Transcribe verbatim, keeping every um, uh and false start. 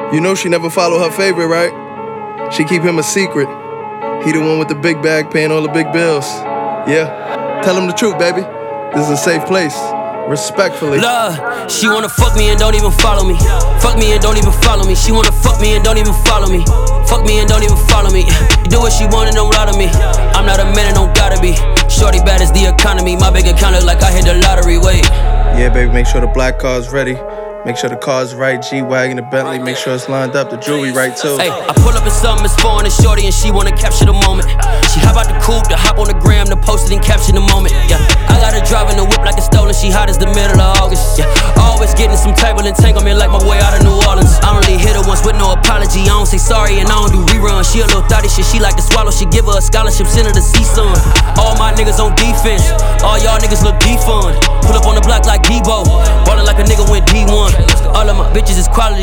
You know she never follow her favorite, right? She keep him a secret. He the one with the big bag paying all the big bills. Yeah, tell him the truth, baby. This is a safe place. Respectfully. Love, she wanna fuck me and don't even follow me. Fuck me and don't even follow me. She wanna fuck me and don't even follow me. Fuck me and don't even follow me. You do what she want and don't lie to me. I'm not a man and don't gotta be. Shorty bad as the economy. My bank account look like I hit the lottery. Wait. Yeah, baby, make sure the black car's ready. Make sure the car's right, G-Wagon, the Bentley. Make sure it's lined up, the jewelry right too. Hey, I pull up in something, it's foreign and shorty, and she wanna capture the moment. She hop out the coupe, to hop on the gram, to post it and capture the moment. Yeah, I got her driving the whip like it's stolen. She hot as the middle of August. Yeah, always getting some type of entanglement like my way out of New Orleans. I only hit her once with no apology. I don't say sorry and I don't do reruns. She a little thotty shit, she like to swallow. She give her a scholarship, send her to see sun. All my niggas on defense, all y'all niggas look defund. Pull up on the block like Debo, ballin' like a nigga went D one. All of my bitches is quality.